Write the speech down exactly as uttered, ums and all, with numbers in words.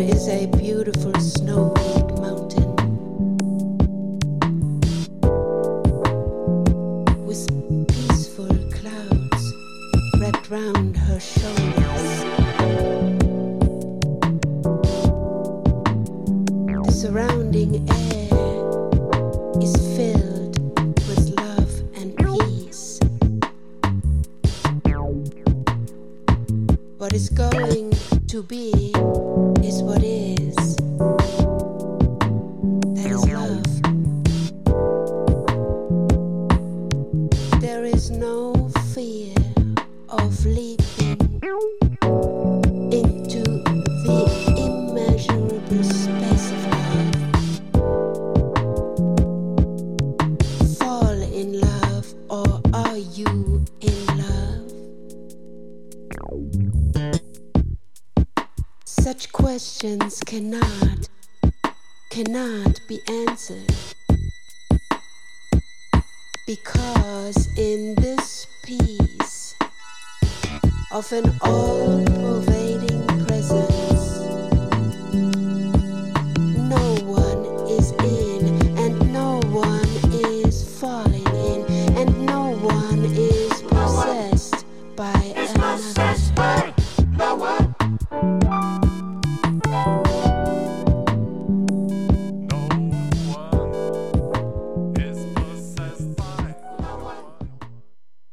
is a beautiful snow-peaked mountain with peaceful clouds wrapped round her shoulders. The surrounding air is filled with love and peace. What is going to be is what is. That is love. There is no fear of leaping into the immeasurable space of love. Fall in love, or are you in love? Such questions cannot, cannot be answered, because in this piece of an all-pervasive